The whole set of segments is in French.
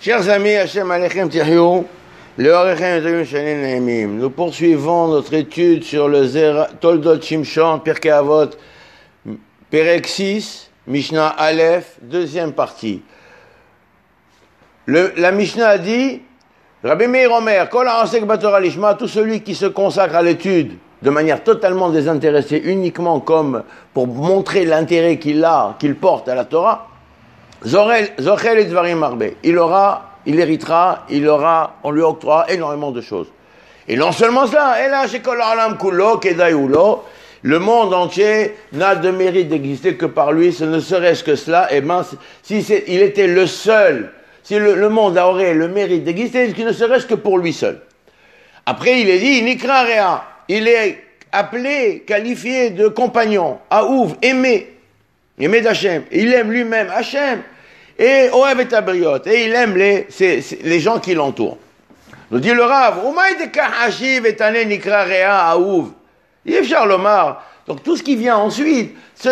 Chers amis, Hashem Alechem Tihyou, nous poursuivons notre étude sur le Toldot Shimshon, Pirkei Avot, Perek 6, Mishnah Aleph, deuxième partie. La Mishnah a dit, Rabbi Meir Omer, Kol ha'asek batorah lishma, tout celui qui se consacre à l'étude de manière totalement désintéressée, uniquement comme pour montrer l'intérêt qu'il porte à la Torah, Zochel et Dvarim Arbe, il héritera, on lui octroie énormément de choses. Et non seulement cela, le monde entier n'a de mérite d'exister que par lui, ce ne serait-ce que cela, et ben, il était le seul, si le monde aurait le mérite d'exister, ce ne serait-ce que pour lui seul. Après, il est dit, Nikra Rea, il est appelé, qualifié de compagnon, Aouv, aimé d'Hachem, il aime lui-même Hachem, et Oev et Tabriot, et il aime les gens qui l'entourent. Nous dit le Rav, Yefchar Lomar. Donc tout ce qui vient ensuite, ce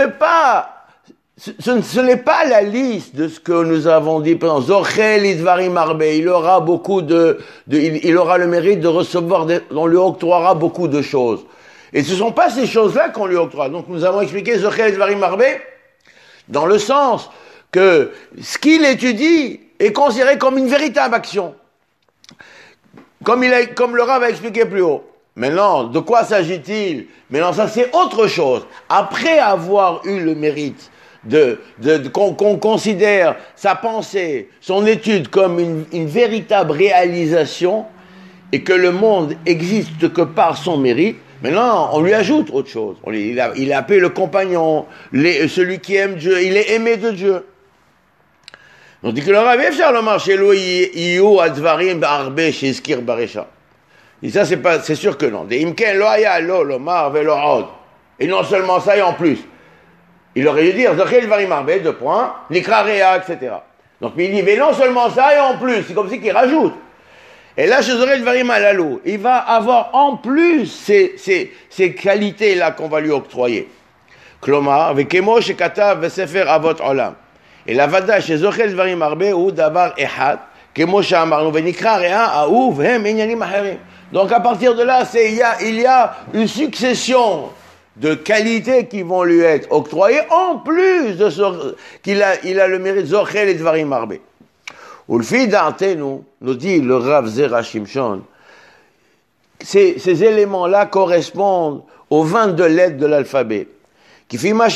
n'est pas la liste de ce que nous avons dit pendant Zochel Idvarim Arbe, il aura le mérite de recevoir, on lui octroiera beaucoup de choses. Et ce ne sont pas ces choses-là qu'on lui octroie. Donc nous avons expliqué Zochel Idvarim Arbe dans le sens que ce qu'il étudie est considéré comme une véritable action. Comme le Rav a expliqué plus haut. Maintenant, de quoi s'agit-il? Maintenant, ça c'est autre chose. Après avoir eu le mérite qu'on considère sa pensée, son étude comme une véritable réalisation, et que le monde existe que par son mérite, maintenant, on lui ajoute autre chose. Il est appelé le compagnon, celui qui aime Dieu, il est aimé de Dieu. On dit que le Rav Efshar le marché lo iou advarim barbe chez Skir Baresha. Et ça c'est sûr que non. Des imken lo aya lo lomar velo od. Et non seulement ça et en plus. Il aurait dû dire Zochel Dvarim Arbe, deux points, Nikra Rea, etc. Donc mais il dit mais non seulement ça et en plus. C'est comme si qu'il rajoute. Et là chez Zochel Dvarim Alalou, il va avoir en plus ces qualités là qu'on va lui octroyer. Klomar vekemo shekatav vesefer avot olam. Et la vada chez Zochel Dvarim Arbe ou davar ehad, kemo she'amarnu venikra rea ahuv hem inyanim acherim. Donc à partir de là, il y a une succession de qualités qui vont lui être octroyées en plus de ce qu'il a le mérite Zochel et Dvarim Arbe. Ulfi da'atenu, nous dit le Rav Zera Shimshon, ces éléments-là correspondent aux 22 lettres de l'alphabet. La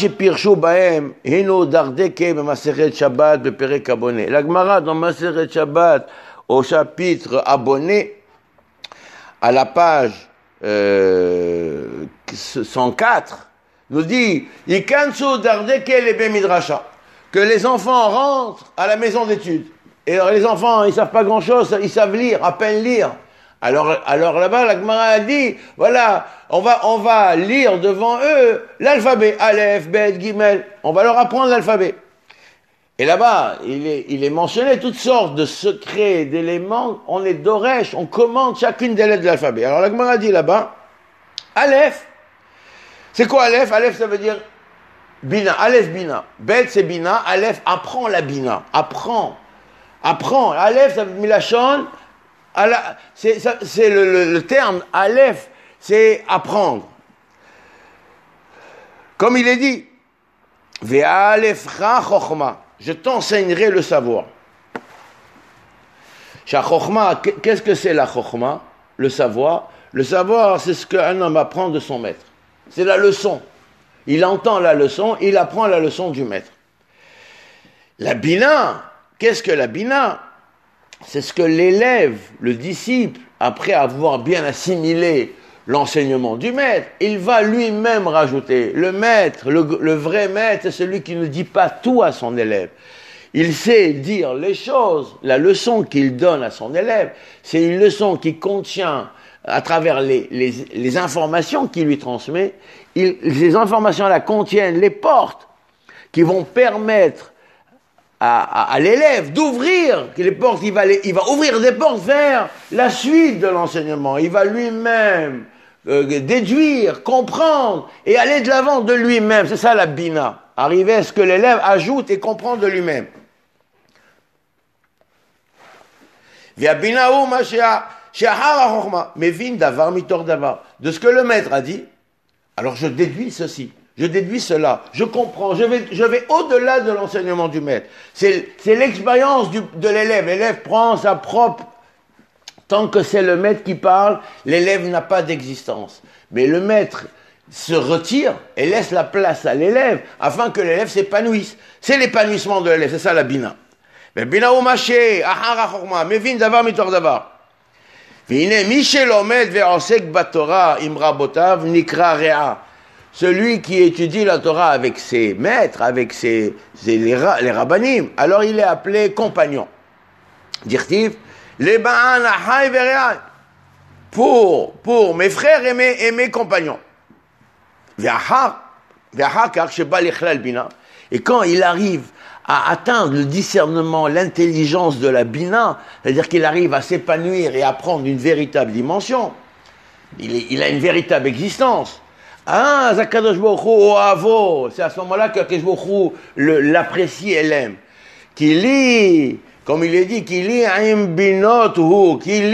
Gemara dans Maseret Shabbat au chapitre abonné à la page 104 nous dit que les enfants rentrent à la maison d'études. Et alors les enfants, ils savent pas grand-chose, ils savent lire, à peine lire. Alors là-bas, la Gemara a dit, voilà, on va lire devant eux l'alphabet, Aleph, Bet, Gimel. On va leur apprendre l'alphabet. Et là-bas, il est mentionné toutes sortes de secrets, d'éléments. On est d'Oresh, on commande chacune des lettres de l'alphabet. Alors la Gemara dit là-bas, Aleph. C'est quoi Aleph? Aleph, ça veut dire Bina. Aleph, Bina. Bet, c'est Bina. Aleph, apprends la Bina. Apprends. Aleph, ça veut dire Milachon. C'est le terme Aleph, c'est apprendre. Comme il est dit, Ve'alefcha chokhma, je t'enseignerai le savoir. Chokhma, qu'est-ce que c'est la chokhma? Le savoir, c'est ce qu'un homme apprend de son maître. C'est la leçon. Il entend la leçon, il apprend la leçon du maître. La bina, qu'est-ce que la bina? C'est ce que l'élève, le disciple, après avoir bien assimilé l'enseignement du maître, il va lui-même rajouter. Le maître, le vrai maître, c'est celui qui ne dit pas tout à son élève. Il sait dire les choses. La leçon qu'il donne à son élève, c'est une leçon qui contient, à travers les informations qu'il lui transmet, ces informations-là contiennent les portes qui vont permettre à l'élève d'ouvrir les portes, il va ouvrir des portes vers la suite de l'enseignement. Il va lui-même déduire, comprendre et aller de l'avant de lui-même. C'est ça la bina. Arriver à ce que l'élève ajoute et comprend de lui-même. Ve'abinahu ma she'achar hachokma, mevin davar mitor davar. De ce que le maître a dit, alors je déduis ceci. Je déduis cela, je comprends, je vais au-delà de l'enseignement du maître. C'est l'expérience de l'élève. L'élève prend sa propre... Tant que c'est le maître qui parle, l'élève n'a pas d'existence. Mais le maître se retire et laisse la place à l'élève afin que l'élève s'épanouisse. C'est l'épanouissement de l'élève, c'est ça la bina. Mais bina ou maché, ahara chorma, mevin davar mitor davar. Vine michel omed ve'osek batora imra botav nikra rea. Celui qui étudie la Torah avec ses maîtres, avec les rabbanim, alors il est appelé compagnon. Dirtiv, les ba'an ahai ve're'ai, pour mes frères et mes compagnons. Et quand il arrive à atteindre le discernement, l'intelligence de la bina, c'est-à-dire qu'il arrive à s'épanouir et à prendre une véritable dimension, il a une véritable existence. Ah, Zakadosh Baruch Hu, Oavo, c'est à ce moment-là que Zakadosh Baruch Hu l'apprécie et l'aime. Kili, comme il est dit, Kili aim binot hu,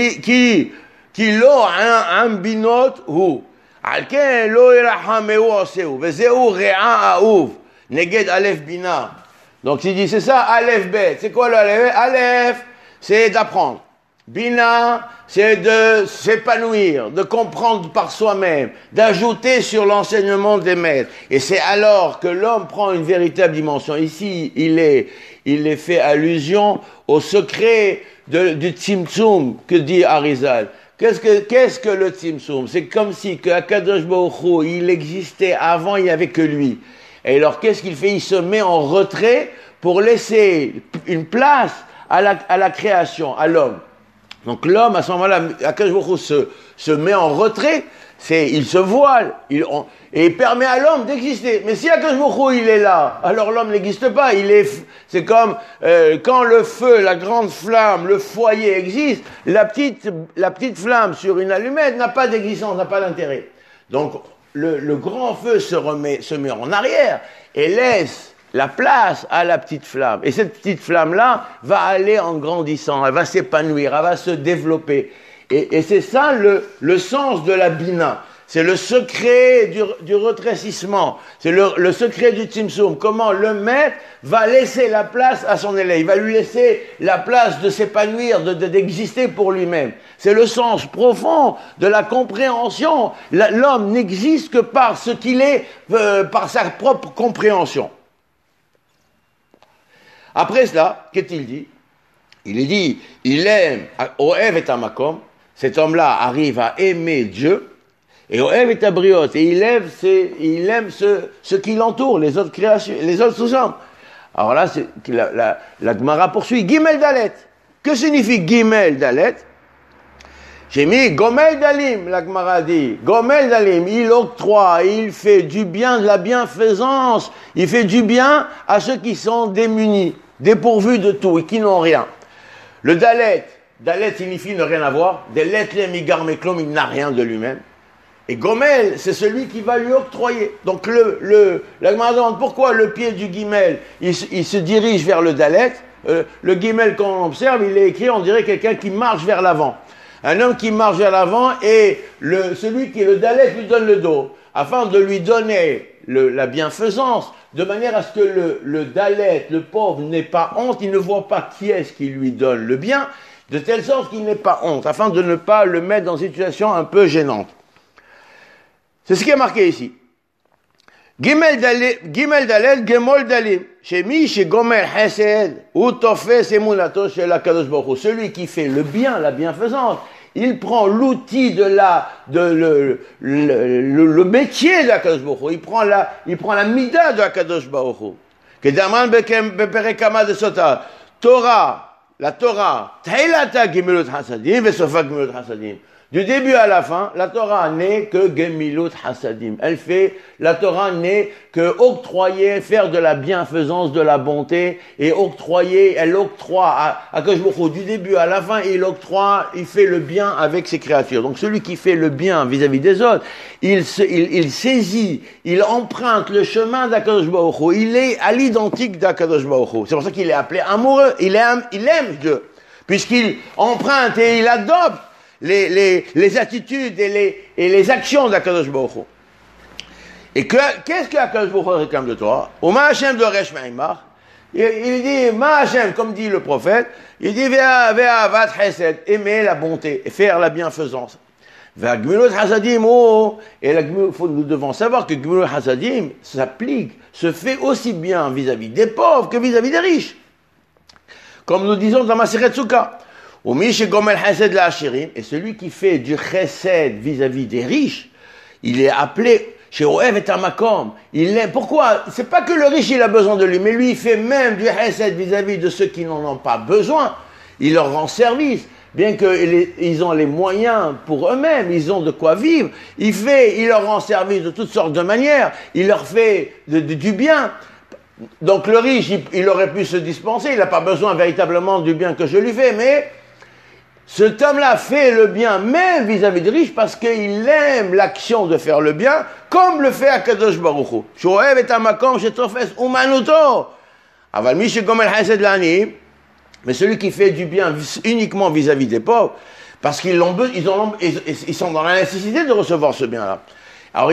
Kilo aim binot hu, Alken lo irachameu oseu, Vezeu re'a aouv, Neged Aleph Bina. Donc il dit, c'est ça, Aleph Bet. C'est quoi le Aleph? Aleph, c'est d'apprendre. Bina, c'est de s'épanouir, de comprendre par soi-même, d'ajouter sur l'enseignement des maîtres. Et c'est alors que l'homme prend une véritable dimension. Ici, il est fait allusion au secret du Tzimtzum que dit Arizal. Qu'est-ce que le Tzimtzum? C'est comme si que Akadosh Baruch Hu, il existait avant, il n'y avait que lui. Et alors, qu'est-ce qu'il fait? Il se met en retrait pour laisser une place à la création, à l'homme. Donc l'homme, à ce moment-là, Akadosh Baruch Hu se met en retrait, il se voile, et il permet à l'homme d'exister. Mais si Akadosh Baruch Hu, il est là, alors l'homme n'existe pas. C'est comme quand le feu, la grande flamme, le foyer existe, la petite flamme sur une allumette n'a pas d'existence, n'a pas d'intérêt. Donc le grand feu se met en arrière et laisse la place à la petite flamme. Et cette petite flamme-là va aller en grandissant, elle va s'épanouir, elle va se développer. Et c'est ça le sens de la bina. C'est le secret du retrécissement. C'est le secret du tzimtzum. Comment le maître va laisser la place à son élève. Il va lui laisser la place de s'épanouir, d'exister pour lui-même. C'est le sens profond de la compréhension. L'homme n'existe que par ce qu'il est, par sa propre compréhension. Après cela, qu'est-il dit? Il est dit, il aime, Oev et Amakom, cet homme-là arrive à aimer Dieu, et Oev et Abriot, et il aime ce qui l'entoure, les autres créations, les autres sous-hommes. Alors là, la Gemara poursuit, Gimel Dalet. Que signifie Gimel Dalet? J'ai mis Gomel Dalim, la Gemara dit. Gomel Dalim, il octroie, il fait du bien, de la bienfaisance, il fait du bien à ceux qui sont démunis, dépourvus de tout et qui n'ont rien. Le Dalet signifie ne rien avoir. Dalet lemigar meklom, il n'a rien de lui-même. Et Gomel, c'est celui qui va lui octroyer. Donc la Gemara demande pourquoi le pied du Gimel, il se dirige vers le Dalet. Le Gimel, quand on observe, il est écrit, on dirait quelqu'un qui marche vers l'avant. Un homme qui marche vers l'avant et celui qui est le Dalet lui donne le dos, afin de lui donner la bienfaisance, de manière à ce que le Dalet, le pauvre, n'ait pas honte, il ne voit pas qui est-ce qui lui donne le bien, de telle sorte qu'il n'ait pas honte, afin de ne pas le mettre dans une situation un peu gênante. C'est ce qui est marqué ici. Gimel Dalet, Gemol Dalim. Chez Mi, chez Gomer Hesed, ou Tofes Emunato, chez la Kadosh Baruch Hu. Celui qui fait le bien, la bienfaisance, il prend l'outil le métier de la Kadosh Baruch Hu. Il prend la mida de la Kadosh Baruch Hu. Kedaman beperekama de Sota. La Torah, Teilata Gemilut Hasadim, Vesofa Gemilut Hasadim. Du début à la fin, la Torah n'est que Gemilut Hasadim. La Torah n'est que octroyer, faire de la bienfaisance, de la bonté, et elle octroie à Kadosh Baruch Hu, du début à la fin, il fait le bien avec ses créatures. Donc celui qui fait le bien vis-à-vis des autres, il saisit, il emprunte le chemin d'Akadosh Baruch Hu, il est à l'identique d'Akadosh Baruch Hu. C'est pour ça qu'il est appelé amoureux, il aime Dieu. puisqu'il emprunte et il adopte les attitudes et les actions d'Akadosh Baruch Hu. Et qu'est-ce que Akadosh Baruch Hu réclame de toi? Oma Hashem doresh ma'imach. Il dit, Ma Hashem, comme dit le prophète, il dit, Ve'avat chesed, aimer la bonté, et faire la bienfaisance. Ve'agmilut hasadim, et nous devons savoir que Gmilut hasadim s'applique, se fait aussi bien vis-à-vis des pauvres que vis-à-vis des riches. Comme nous disons dans Masechet Sukkah. Et celui qui fait du chesed vis-à-vis des riches, il est appelé chez Oev et Amakom. Il est, pourquoi? C'est pas que le riche il a besoin de lui, mais lui il fait même du chesed vis-à-vis de ceux qui n'en ont pas besoin. Il leur rend service, bien qu'ils ont les moyens pour eux-mêmes, ils ont de quoi vivre. Il leur rend service de toutes sortes de manières. Il leur fait du bien. Donc le riche, il aurait pu se dispenser. Il n'a pas besoin véritablement du bien que je lui fais, mais cet homme-là fait le bien même vis-à-vis des riches parce qu'il aime l'action de faire le bien, comme le fait Akadosh Baruch Hu. Shoev et amakom shetofes umanuto. Aval mi shegomel chesed lani. Mais celui qui fait du bien uniquement vis-à-vis des pauvres, parce qu'ils ils sont dans la nécessité de recevoir ce bien-là. Alors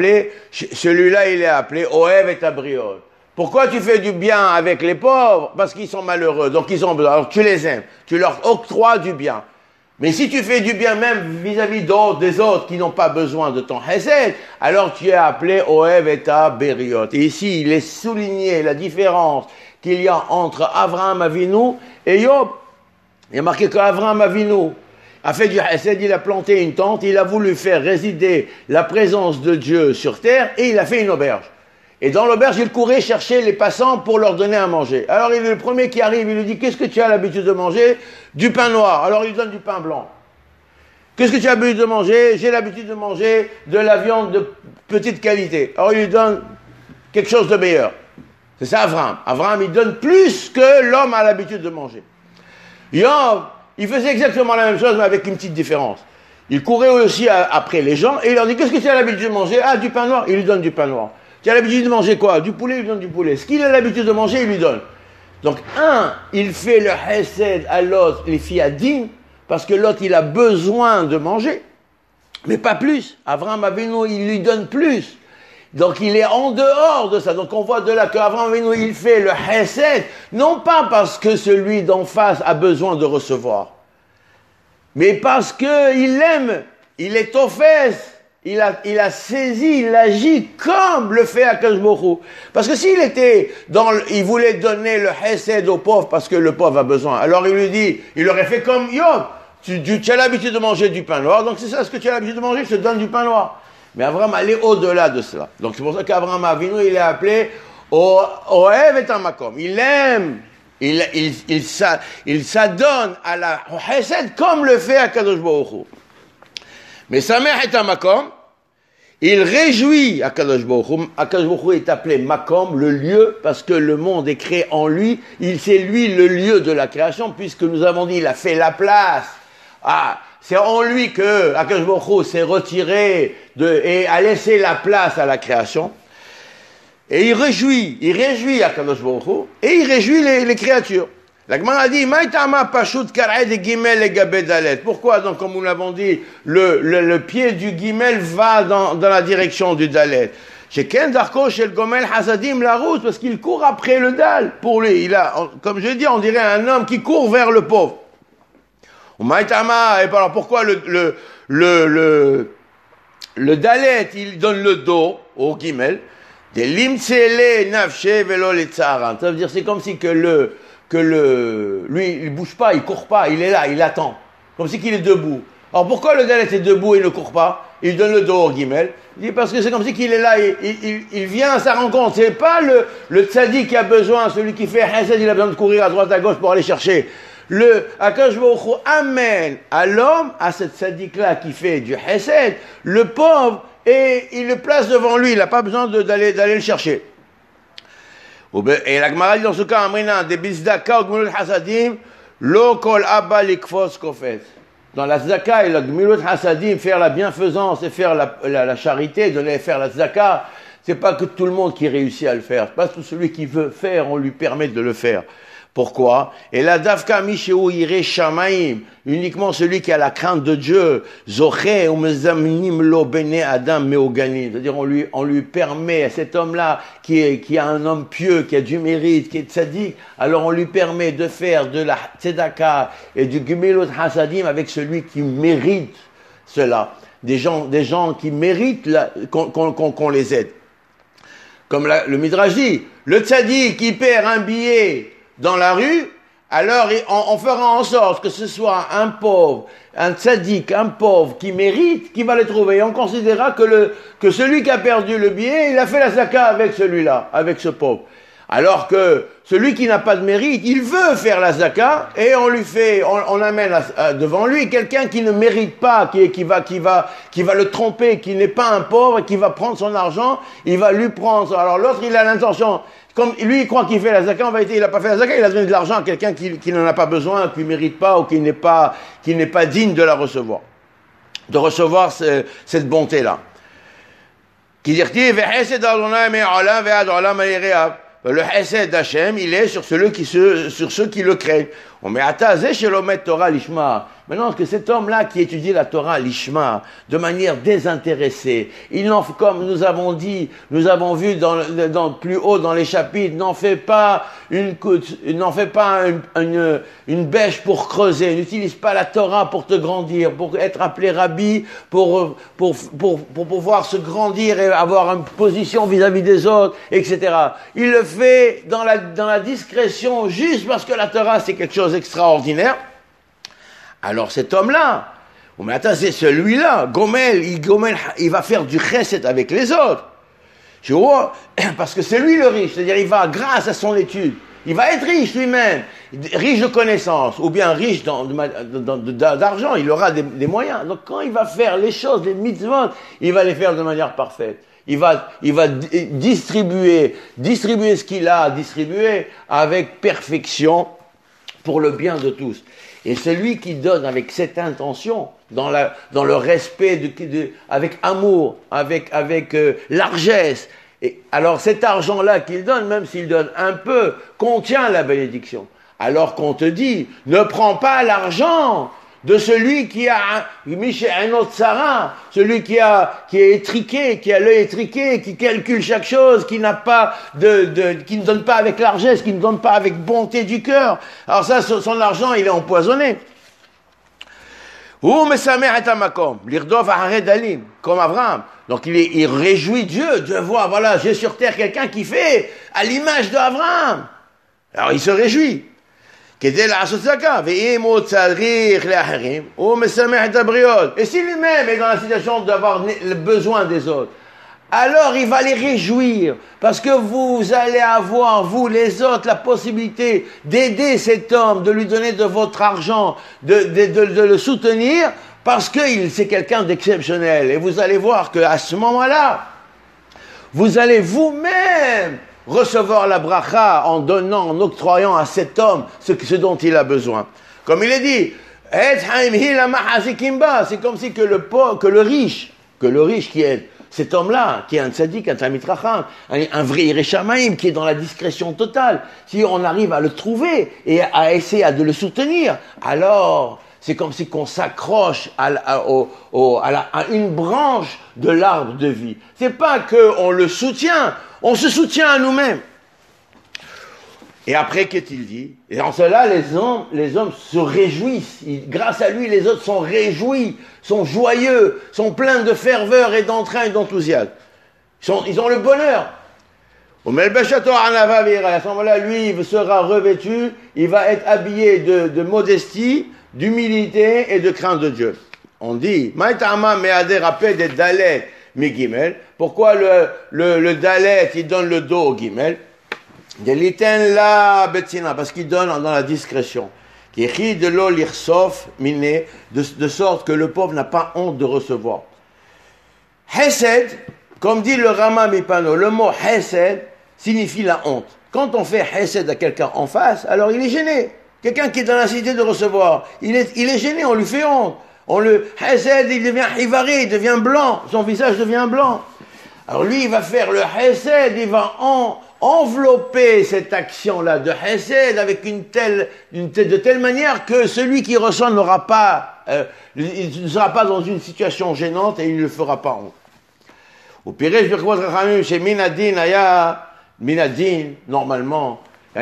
celui-là il est appelé Oev et Abriot. Pourquoi tu fais du bien avec les pauvres? Parce qu'ils sont malheureux, donc ils ont besoin. Alors tu les aimes, tu leur octroies du bien. Mais si tu fais du bien même vis-à-vis des autres qui n'ont pas besoin de ton chesed, alors tu es appelé Oev et Beriot. Et ici, il est souligné la différence qu'il y a entre Avraham Avinu et Job. Il y a marqué qu'Avraham Avinu a fait du chesed, il a planté une tente, il a voulu faire résider la présence de Dieu sur terre et il a fait une auberge. Et dans l'auberge, il courait chercher les passants pour leur donner à manger. Alors il est le premier qui arrive, il lui dit, qu'est-ce que tu as l'habitude de manger? Du pain noir. Alors il lui donne du pain blanc. Qu'est-ce que tu as l'habitude de manger? J'ai l'habitude de manger de la viande de petite qualité. Alors il lui donne quelque chose de meilleur. C'est ça Avraham. Avraham, il donne plus que l'homme a l'habitude de manger. Job, il faisait exactement la même chose, mais avec une petite différence. Il courait aussi après les gens et il leur dit, qu'est-ce que tu as l'habitude de manger? Ah, du pain noir. Il lui donne du pain noir. Tu as l'habitude de manger quoi? Du poulet, il lui donne du poulet. Ce qu'il a l'habitude de manger, il lui donne. Donc, il fait le chesed à l'autre, les fiadim, parce que l'autre, il a besoin de manger. Mais pas plus. Avraham Avinu, il lui donne plus. Donc, il est en dehors de ça. Donc, on voit de là qu'Avraham Avinu, il fait le chesed, non pas parce que celui d'en face a besoin de recevoir, mais parce qu'il l'aime, il est aux fesses. Il a saisi, il agit comme le fait Akadosh Baruch Hu. Parce que s'il était il voulait donner le chesed au pauvre parce que le pauvre a besoin, alors il lui dit, il aurait fait comme Job. Tu as l'habitude de manger du pain noir, donc c'est ça ce que tu as l'habitude de manger, je te donne du pain noir. Mais Avraham allait au-delà de cela. Donc c'est pour ça qu'Avraham Avinu, il est appelé Oev et Amakom. Il aime, il s'adonne à la chesed comme le fait Akadosh Baruch Hu. Mais Samer et Amakom, il réjouit Akadosh Baruch Hu. Akadosh Baruch Hu est appelé Makom, le lieu, parce que le monde est créé en lui. C'est lui le lieu de la création, puisque nous avons dit, il a fait la place. C'est en lui que Akadosh Baruch Hu s'est retiré et a laissé la place à la création. Et il réjouit Akadosh Baruch Hu, et il réjouit les créatures. La Gemara a dit, pourquoi donc, comme nous l'avons dit, le pied du guimel va dans la direction du dalet? Parce qu'il court après le dal. Pour lui, comme je dis, on dirait un homme qui court vers le pauvre. Et alors pourquoi le dalet, il donne le dos au guimel? Ça veut dire, c'est comme si lui, il bouge pas, il court pas, il est là, il attend. Comme si qu'il est debout. Alors pourquoi le dalet est debout et ne court pas? Il donne le dos au guimel. Il dit parce que c'est comme si qu'il est là, il vient à sa rencontre. C'est pas le tzaddik qui a besoin, celui qui fait chesed, il a besoin de courir à droite à gauche pour aller chercher. Akadosh Baruch Hu amène à l'homme, à ce tzaddik-là qui fait du chesed, le pauvre, et il le place devant lui, il n'a pas besoin d'aller le chercher. Et la Gemara dit dans ce cas, Amrina, des bizdaka ou gmilut hasadim, lo kol abba likfos kofet. Dans la tzedaka et la gmilut hasadim, faire la bienfaisance et faire la charité, faire la tzedaka, c'est pas que tout le monde qui réussit à le faire. C'est pas tout celui qui veut faire, on lui permet de le faire. Pourquoi? Et la davka mishéou iré shamaim, uniquement celui qui a la crainte de Dieu, zoché ou mezamnim lo bene adam meogani, c'est-à-dire on lui permet à cet homme-là qui est un homme pieux, qui a du mérite, qui est tzaddik, alors on lui permet de faire de la tzedaka et du gemilut hasadim avec celui qui mérite cela, des gens qui méritent qu'on les aide. Comme le Midrash dit, le tzaddik qui perd un billet dans la rue, alors on fera en sorte que ce soit un pauvre, un tzaddik, un pauvre qui mérite, qui va le trouver. Et on considérera que celui qui a perdu le billet, il a fait la zaka avec celui-là, avec ce pauvre. Alors que celui qui n'a pas de mérite, il veut faire la zaka et on amène devant lui quelqu'un qui ne mérite pas, qui va le tromper, qui n'est pas un pauvre, qui va prendre son argent, il va lui prendre. Alors l'autre, il a l'intention, comme lui, il croit qu'il fait la zaka, en vérité, il n'a pas fait la zaka, il a donné de l'argent à quelqu'un qui n'en a pas besoin, qui ne mérite pas ou qui n'est pas digne de la recevoir, de recevoir cette bonté-là. Qui dit le Hesed d'Hachem, il est sur ceux qui le craignent. On met Atazé chez l'Omet Torah Lishma. Maintenant que cet homme-là qui étudie la Torah Lishma de manière désintéressée, il n'en fait, comme nous avons dit, nous avons vu plus haut dans les chapitres, n'en fait pas une bêche pour creuser, n'utilise pas la Torah pour te grandir, pour être appelé rabbi, pour pouvoir se grandir et avoir une position vis-à-vis des autres, etc. Il le fait dans la discrétion juste parce que la Torah c'est quelque chose d'extraordinaire. Alors cet homme-là, mais attends, c'est celui-là, Gomel, il va faire du chesed avec les autres. Tu vois, parce que c'est lui le riche, c'est-à-dire il va, grâce à son étude, il va être riche lui-même, riche de connaissances, ou bien riche d'argent, il aura des moyens. Donc quand il va faire les choses, les mitzvot, il va les faire de manière parfaite. Il va distribuer ce qu'il a à distribuer avec perfection pour le bien de tous. Et celui qui donne avec cette intention, dans le respect, avec amour, avec largesse, et alors cet argent-là qu'il donne, même s'il donne un peu, contient la bénédiction. Alors qu'on te dit, ne prends pas l'argent de celui qui a un autre Sarah, celui qui est étriqué, qui a l'œil étriqué, qui calcule chaque chose, qui n'a pas qui ne donne pas avec largesse, qui ne donne pas avec bonté du cœur. Alors ça, son argent, il est empoisonné. Ou mesamer et amakom, l'irdov dalim, comme Abraham. Donc il réjouit Dieu de voir, voilà, j'ai sur terre quelqu'un qui fait à l'image d'Abraham. Alors il se réjouit. Et si lui-même est dans la situation d'avoir le besoin des autres, alors il va les réjouir, parce que vous allez avoir, vous les autres, la possibilité d'aider cet homme, de lui donner de votre argent, de le soutenir, parce que c'est quelqu'un d'exceptionnel. Et vous allez voir qu'à ce moment-là, vous allez vous-même recevoir la bracha en donnant, en octroyant à cet homme ce dont il a besoin. Comme il est dit, c'est comme si que le riche qui est cet homme-là, qui est un tzaddik, un talmid chacham, un vrai Yireh Shamayim, qui est dans la discrétion totale, si on arrive à le trouver et à essayer de le soutenir, alors c'est comme si qu'on s'accroche à une branche de l'arbre de vie. C'est pas qu'on le soutient, on se soutient à nous-mêmes. Et après, qu'est-il dit? Et en cela, les hommes se réjouissent. Grâce à lui, les autres sont réjouis, sont joyeux, sont pleins de ferveur et d'entrain et d'enthousiasme. Ils ont le bonheur. À ce moment-là, lui, il sera revêtu, il va être habillé de modestie, d'humilité et de crainte de Dieu. On dit, pourquoi le dalet, il donne le dos au gimel? Parce qu'il donne dans la discrétion. De sorte que le pauvre n'a pas honte de recevoir. Hesed, comme dit le Rama Mipano, le mot Hesed signifie la honte. Quand on fait Hesed à quelqu'un en face, alors il est gêné. Quelqu'un qui est dans la cité de recevoir, il est gêné, on lui fait honte. Hesed, il devient hivaré, il devient blanc, son visage devient blanc. Alors lui, il va faire le Hesed, il va envelopper cette action-là de Hesed avec de telle manière que celui qui reçoit n'aura pas, il ne sera pas dans une situation gênante et il ne le fera pas honte. Au pire, chez Minadin, normalement,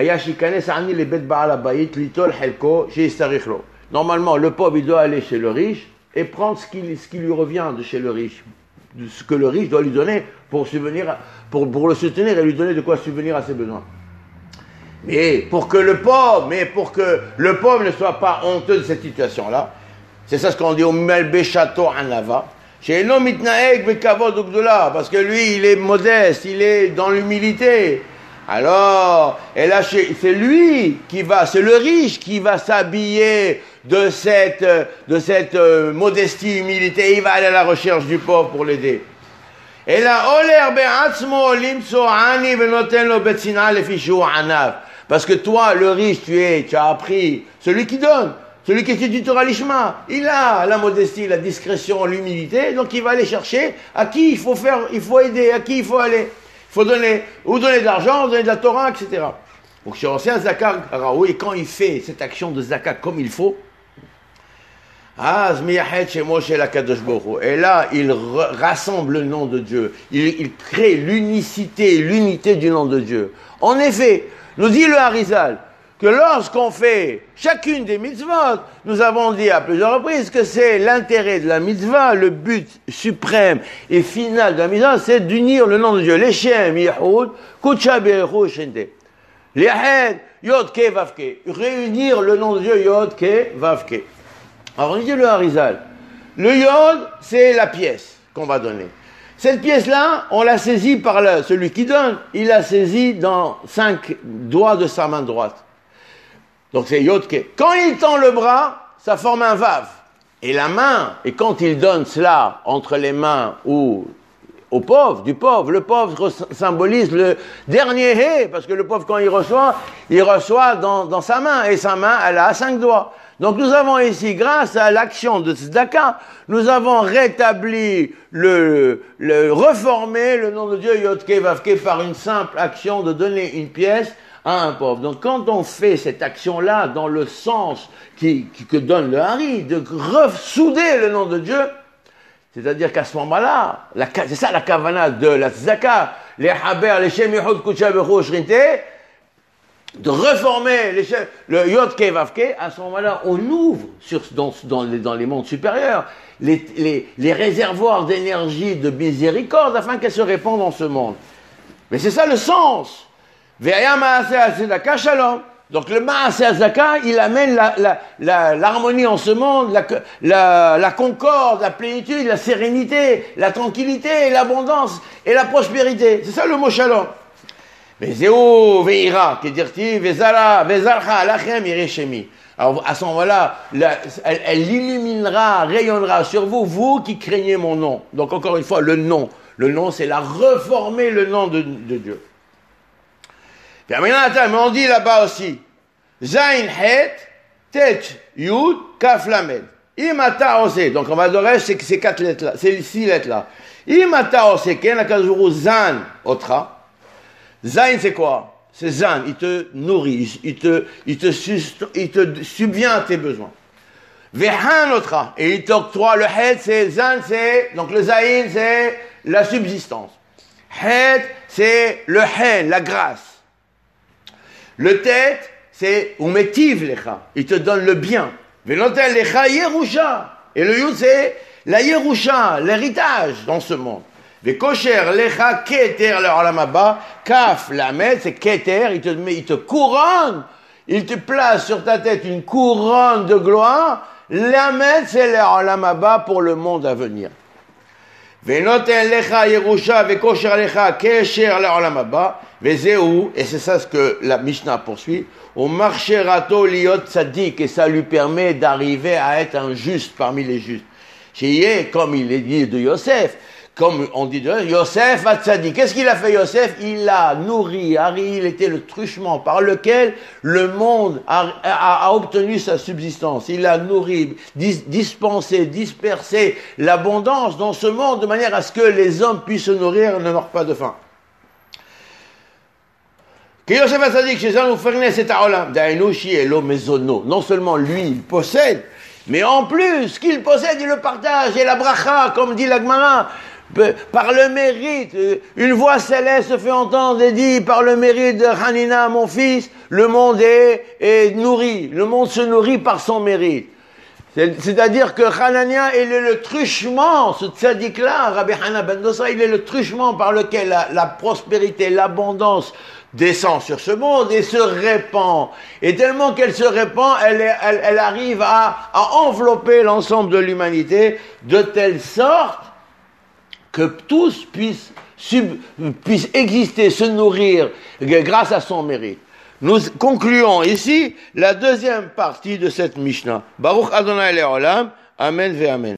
normalement, le pauvre, il doit aller chez le riche et prendre ce qui lui revient de chez le riche. Ce que le riche doit lui donner pour le soutenir et lui donner de quoi subvenir à ses besoins. Mais pour que le pauvre ne soit pas honteux de cette situation-là, c'est ça ce qu'on dit au Melbeshato Anava, chez l'homme Mitnaeg Bekavod Ugdola, parce que lui, il est modeste, il est dans l'humilité. Alors, et là, c'est le riche qui va s'habiller de cette modestie, humilité. Il va aller à la recherche du pauvre pour l'aider. Et là, parce que toi, le riche, tu as appris, celui qui donne, celui qui étudie Torah Lishma, il a la modestie, la discrétion, l'humilité, donc il va aller chercher à qui il faut aider, à qui il faut aller. Il faut donner de l'argent, donner de la Torah, etc. Donc, chez un Zakar Raoui, et quand il fait cette action de Zakar comme il faut, et là, il rassemble le nom de Dieu. Il crée l'unité du nom de Dieu. En effet, nous dit le Harizal, que lorsqu'on fait chacune des mitzvot, nous avons dit à plusieurs reprises que c'est l'intérêt de la mitzvah, le but suprême et final de la mitzvah, c'est d'unir le nom de Dieu. Leshem, Yehoud, Kutsha Be'echu, Shente. Lehed, Yod Ke Vavke. Réunir le nom de Dieu, Yod Ke Vavke. Alors on dit le Harizal. Le Yod, c'est la pièce qu'on va donner. Cette pièce-là, on l'a saisie par celui qui donne, il l'a saisie dans 5 doigts de sa main droite. Donc c'est Yodke. Quand il tend le bras, ça forme un Vav. Et la main, et quand il donne cela entre les mains ou au pauvre, le pauvre symbolise le dernier Hé, parce que le pauvre, quand il reçoit dans sa main, et sa main, elle a 5 doigts. Donc nous avons ici, grâce à l'action de Tzedaka, nous avons rétabli reformé le nom de Dieu Yodke Vavke par une simple action de donner une pièce à un pauvre. Donc quand on fait cette action-là dans le sens que donne le Hari, de ressouder le nom de Dieu, c'est-à-dire qu'à ce moment-là, c'est ça la kavana de la tzedaka, les haber, les shem yehud kutsha bechu shrinte, de reformer le yod ke vavke, à ce moment-là, on ouvre dans les mondes supérieurs les réservoirs d'énergie de miséricorde afin qu'elles se répandent dans ce monde. Mais c'est ça le sens. Ve'aya ma'aseh tzedaka shalom. Donc le Maaseh Hazaka, il amène l'harmonie en ce monde, la concorde, la plénitude, la sérénité, la tranquillité, l'abondance et la prospérité. C'est ça le mot shalom. Vezeu ve'ira, qui dit vezara, vezarcha, lachem ireshemi. Alors à ce moment-là, elle illuminera, rayonnera sur vous, vous qui craignez mon nom. Donc encore une fois, le nom. Le nom, c'est la reformer le nom de Dieu. Mais on dit là-bas aussi, Zain Het, Tet, Yud, Kaf Lamed. Imata Ose. Donc on va adorer ces 4 lettres-là, ces 6 lettres-là. Imata Ose, Ken, la Kazuru, Zan, Otra. Zain, c'est quoi? C'est Zan, il te nourrit, il te subvient à tes besoins. Vehan, Otra. Et il t'octroie le Het, c'est Zan, donc le Zain, c'est la subsistance. Het, c'est le Hen, la grâce. Le tête, c'est Umetiv lecha, il te donne le bien. Venotel lecha Yerusha. Et le Yud, c'est la Yerusha, l'héritage dans ce monde. Vekosher lecha Keter le olam haba. Kaf lamed, c'est Keter, il te couronne, il te place sur ta tête une couronne de gloire. Lamed, c'est le olam haba pour le monde à venir. Venotel lecha Yerusha, vekosher lecha Kesher le olam haba. Vezeu, et c'est ça ce que la Mishnah poursuit, au marcherato liot tzadik, et ça lui permet d'arriver à être un juste parmi les justes. Chez comme il est dit de Yosef, comme on dit de Yosef à tzadik. Qu'est-ce qu'il a fait Yosef? Il a nourri, il était le truchement par lequel le monde a obtenu sa subsistance. Il a nourri, dispensé, dispersé l'abondance dans ce monde de manière à ce que les hommes puissent se nourrir et ne meurent pas de faim. Non seulement lui, il possède, mais en plus, ce qu'il possède, il le partage. Et la bracha, comme dit la Gemara, par le mérite, une voix céleste se fait entendre et dit, par le mérite de Hanina, mon fils, le monde est nourri. Le monde se nourrit par son mérite. C'est-à-dire que Hanania, il est le truchement, ce tzaddik-là, Rabbi Hana ben Dosa, il est le truchement par lequel la prospérité, l'abondance descend sur ce monde et se répand. Et tellement qu'elle se répand, elle arrive à envelopper l'ensemble de l'humanité de telle sorte que tous puissent exister, se nourrir grâce à son mérite. Nous concluons ici la deuxième partie de cette Mishnah. Baruch Adonai Le'olam. Amen ve Amen.